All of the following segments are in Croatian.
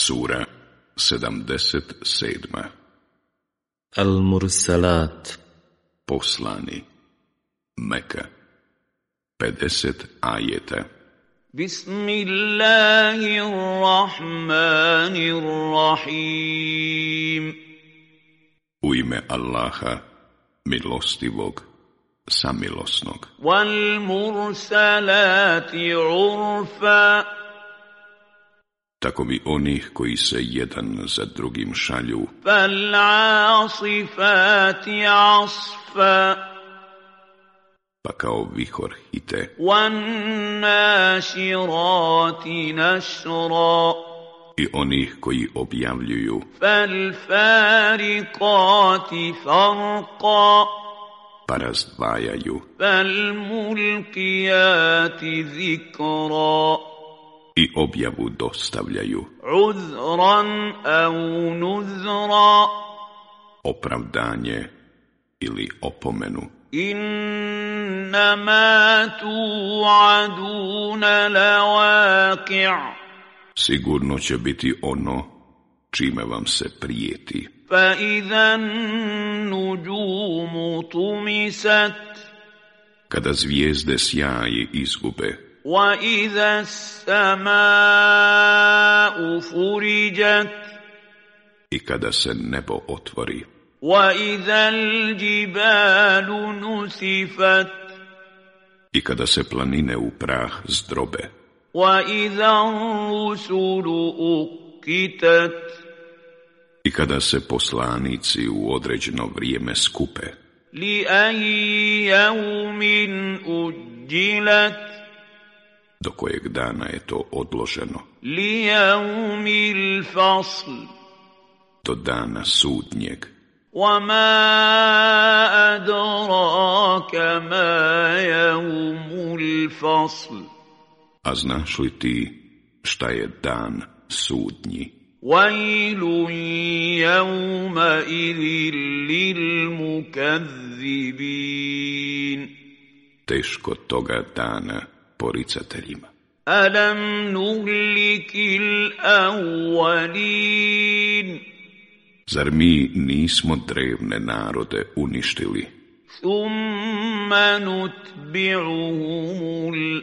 Sura 77. Al-Mursalat. Poslani. Meka. 50 ajeta. Bismillahirrahmanirrahim. U ime Allaha, milostivog, samilosnog. Wal mursalati urfa. Tako bi onih koji se jedan za drugim šalju. Fal asifati asfa. Pa kao vihor hite. Wan naširati našra. I onih koji objavljuju. Fal farikati farqa. Pa razdvajaju. Fal mulkijati zikra. I objavu dostavljaju. Uzran au nuzra. Opravdanje ili opomenu. Innama tu'aduna lawaqi'. Sigurno će biti ono čime vam se prijeti. Fa idhan nujumu tumisat. Kada zvijezde sjaje izgube. Wa idha as-sama'u furijat. I kada se nebo otvori. Wa idha al-jibalu nusifat. I kada se planine u prah zdrobe. Wa idha ar-rusulu uqitat. I kada se poslanici u određeno vrijeme skupe. Li ayyi yawmin ujjilat. Do kojeg dana je to odloženo. Li yawmil fasl. Do dana sudnjeg. وَمَا أَدْرَاكَ مَا يَوْمُ الْفَصْلِ. A znaš li ti šta je dan sudnji? وَيْلٌ يَوْمَئِذٍ لِلْمُكَذِّبِينَ. Teško toga dana poricateljima. أَلَمْ نُهْلِكِ الْأَوَّلِينَ. Zar mi nismo drevne narode uništili? Thumma nutbi'uhumul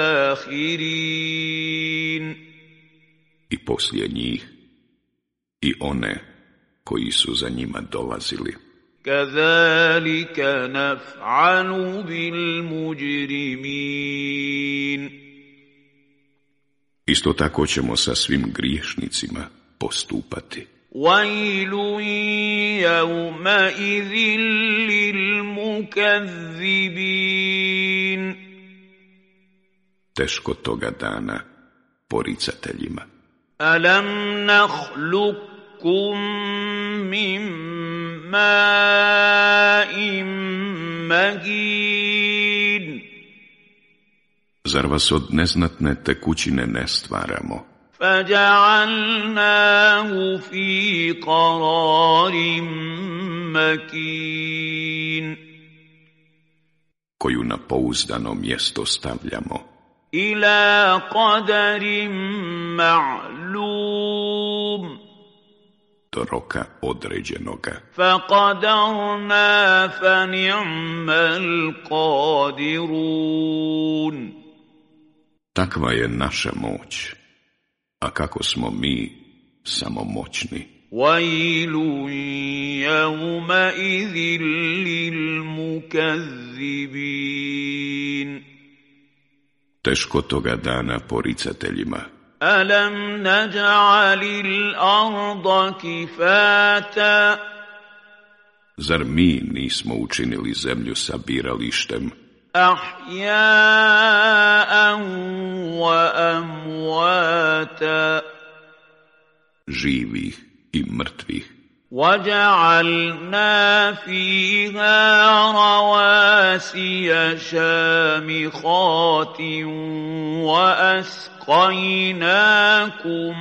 akhirin. I poslije njih, i one koji su za njima dolazili. Kazalika naf'alu bil mujrimin. Isto tako ćemo sa svim griješnicima postupati. وَيْلٌ يَوْمَئِذٍ لِلْمُكَذِّبِينَ. Teško toga dana poricateljima. أَلَمْ نَخْلُقكُّم مِّن مَّاءٍ مَّهِينٍ. Zar vas od neznatne tekućine ne stvaramo? فَجَعَلْنَاهُ فِي قَرَارٍ مَّكِينٍ. Koju na pouzdano mjesto stavljamo. إِلَى قَدَرٍ مَّعْلُومٍ. Do roka određenoga. فَقَدَرْنَا فَنِعْمَ الْقَادِرُونَ. Takva je naša moć. A kako smo mi samo moćni. وَيْلٌ يَوْمَئِذٍ لِلْمُكَذِّبِينَ. Teško toga dana poricateljima. أَلَمْ نَجْعَلِ الْأَرْضَ كِفَاتًا. Zar mi nismo učinili zemlju sabiralištem? أَحْيَاءً وَأَمْوَاتًا. Živih i mrtvih. وَجَعَلْنَا فِيهَا رَوَاسِيَ شَامِخَاتٍ وَأَسْقَيْنَاكُم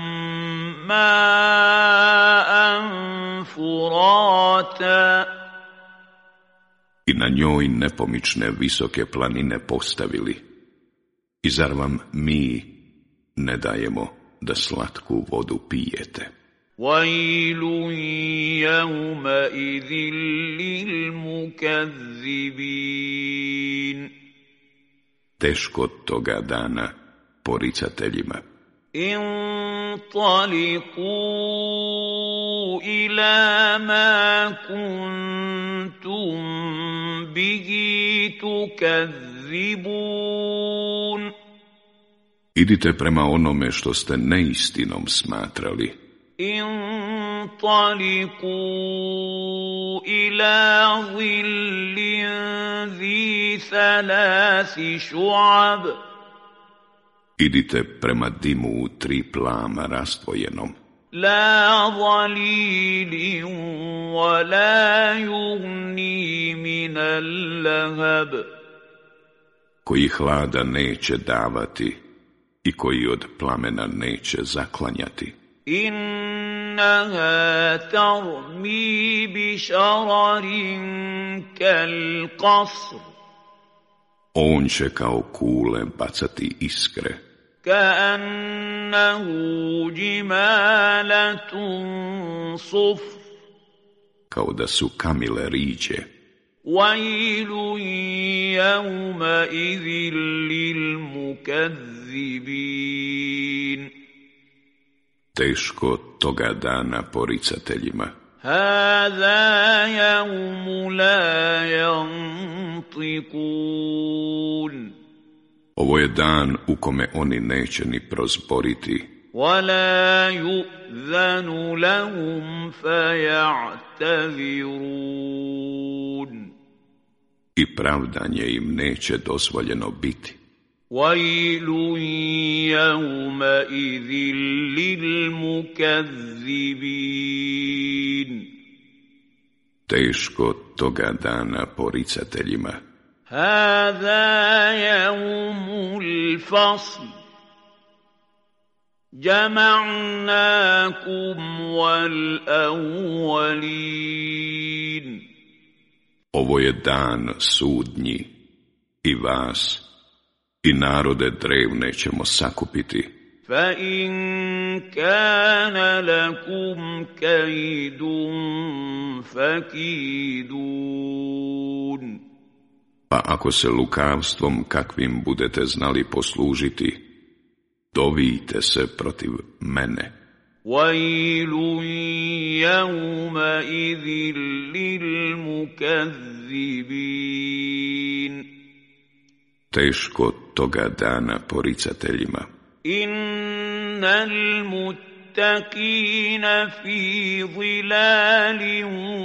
مَّاءً فُرَاتًا. I na njoj nepomične visoke planine postavili. I zar vam mi ne dajemo da slatku vodu pijete. وَيْلٌ يَوْمَئِذٍ لِلْمُكَذِّبِينَ Teško toga dana poricateljima. انطلقوا إلى ما كنتم به تكذبون Idite prema onome što ste neistinom smatrali. انطلقوا إلى ظل ذي 3 شعب Idite prema dimu u 3 plama rastvojenom. لا ظليل ولا يغني من اللهب Koji hlada neće davati i koji od plamena neće zaklanjati. إنها ترمي بشرر كالقصر On će kao kule bacati iskre, كأنه جمالة صفر kao da su kamile riđe. ويل يومئذ للمكذبين Teško toga dana poricateljima. هذا يوم لا ينطقون Ovo je dan u kome oni neće ni prozboriti, ولا يؤذن لهم فيعتذرون i pravdanje im neće dozvoljeno biti. ويل يومئذ للمكذبين Teško toga dana poricateljima. هذا يوم الفصل جمعناكم والأولين Ovo je dan sudnji i vas i narode drevne ćemo sakupiti. فإن كان لكم كيد فكيدون Pa ako se lukavstvom kakvim budete znali poslužiti, dovijte se protiv mene. ويل يومئذ للمكذبين Teško toga dana poricateljima. إن المتقين في ظلال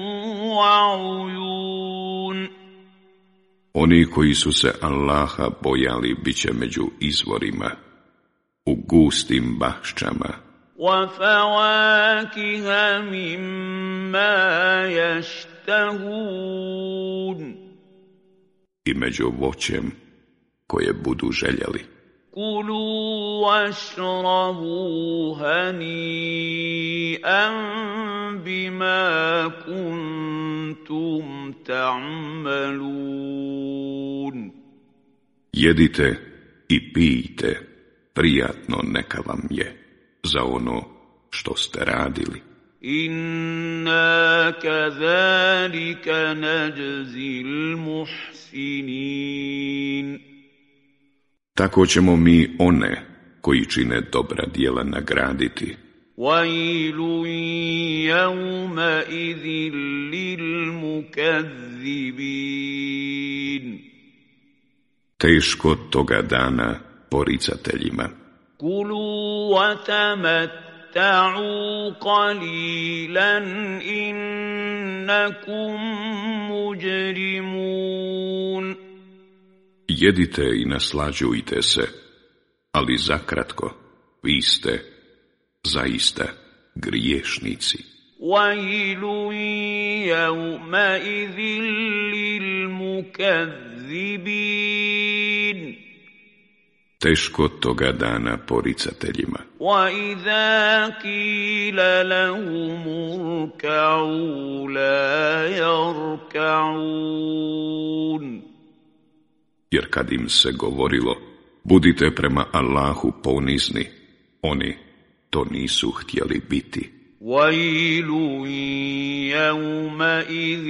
وعيون Oni koji su se Allaha bojali bit će među izvorima, u gustim baščama وفواكه مما يشتهون i među voćem koje budu željeli. كلوا واشربوا هنيئا بما كنتم تعملون Jedite i pijte, prijatno neka vam je za ono što ste radili. إنا كذلك نجزي المحسنين Tako ćemo mi one koji čine dobra djela nagraditi. ويل يومئذ للمكذبين Teško toga dana poricateljima. كلوا وتمتعوا قليلا إنكم مجرمون Jedite i naslađujte se, ali zakratko, vi ste zaista griješnici. ويل يومئذ للمكذبين Teško toga dana poricateljima. وإذا قيل لهم اركعوا لا يركعون Jer kad im se govorilo, budite prema Allahu ponizni, oni to nisu htjeli biti. وَيْلٌ يَوْمَئِذٍ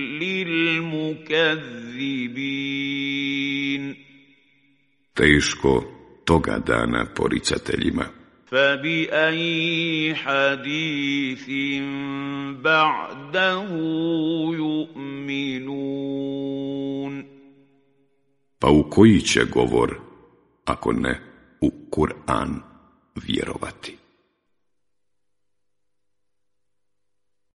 لِلْمُكَذِّبِينَ Teško toga dana poricateljima. فَبِأَيِّ حَدِيثٍ بَعْدَهُ يُؤْمِنُونَ Pa u koji će govor, ako ne u Kur'an, vjerovati?